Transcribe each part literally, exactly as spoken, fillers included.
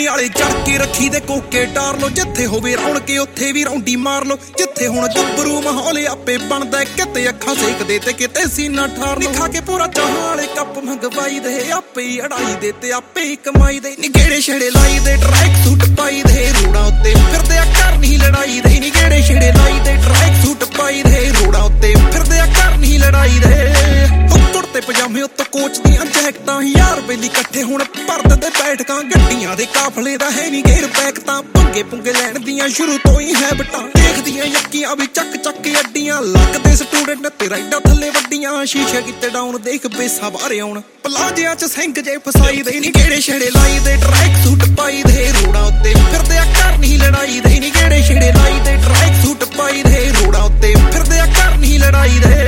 वाले चढ़ के रखी दे कोके टार लो जिथे होवे रौण के उत्थे भी रौंडी मार लो जिथे हुण गब्बरू माहौल आपे बनदा किते अखां सेक दे ते किते सीना ठार लो खा के पूरा चाहाले कप मंगवाई दे आपे ही अड़ाई दे ते आपे ही कमाई दे नी गेड़े छेड़े लाई दे ट्रैक सूट पाई दे रोड़ा उत्ते फिरदे कर नहीं लड़ाई दे नी गेड़े छेड़े लाई दे ट्रैक सूट पाई दे रोड़ा उत्ते फिरदे कर नहीं लड़ाई दे कुर्ते पजामे उत्ते कोच दी जैकटां यार बेली इकट्ठे हुण भर दिंदे बैठकां गड्डियां दे काफले दा है नी घेर पैक तां पंगे पुंगे लैण दियां शुरू तो ही हैबटां देखदियां यक्कियां भी चक चक के अड्डियां लगदे स्टूडेंट ते राइडां थल्ले वड्डियां शीशे किते डाउन देख बेसा बाहर आउण पलाजियां च सिंक जे फसाई दे नी गेड़े छेड़े लाई दे ट्रैक सूट पाई दे रोड़ा उत्ते फिरदे कर नहीं लड़ाई दे नी गेड़े छेड़े लाई दे ट्रैक सूट पाई दे रोड़ा उत्ते फिरदे कर नहीं लड़ाई दे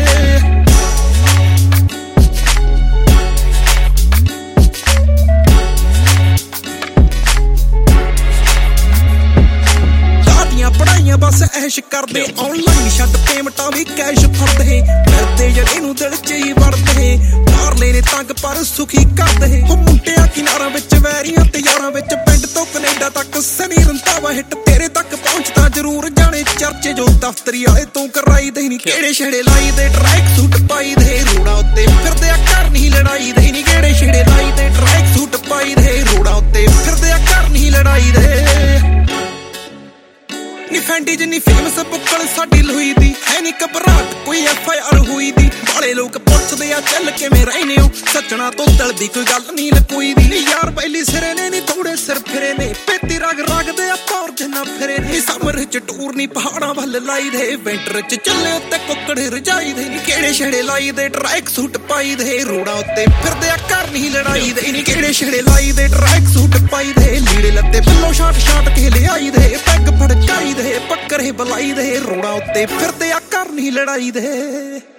बस ऐश करदे ऑनलाइन छड्ड पेमेंटां भी कैश फड़दे डरदे जड़े नूं दिल च ही वड़दे मार लेने तंग पर सुखी करदे हो मुंडिया किनारां विच वैरियां ते यारां विच पिंड तो कनेडा तक सनी रंधावा हिट तेरे तक पहुंचदा जरूर जाने चर्चे जो दफ्तरी वाले तों कराई दे नी केड़े छेड़े लाई दे ट्रैक सूट पाई दे रोड़ा उत्ते फिरदे कर नहीं लड़ाई दे नी केड़े छेड़े लाई दे ट्रैक सूट पाई दे रोड़ा उत्ते फिरदे कर नहीं लड़ाई दे नी फैंडी जिन्नी फेमस बुक्कल साडी लोई दी है नी घबराहट कोई एफ आई आर हुई दी बाले लोग पुछदे आ चल किवें रहने हो सच्चना तो दिल दी कोई गल नहीं लकोई दी नी यार पहली सिरे ने नी थोड़े सिर फिरे ने पेती रग रगदे आ पौर जिन्ना फिरे ने समर च टूर नी पहाड़ां वल लाई दे विंटर च चले उत्ते कुक्कड़ रजाई दे नी केड़े छेड़े लाई दे ट्रैक सूट पाई दे रोड़ा उत्ते फिरदे कर नहीं लड़ाई दे नी केड़े छेड़े लाई दे ट्रैक सूट पाई दे लीड़े लत्ते बिल्लो शाट शाट के ले आई दे पैग फड़काई दे पक्करे बलाई दे रोड़ा उत्ते फिरदे कर नहीं लड़ाई दे।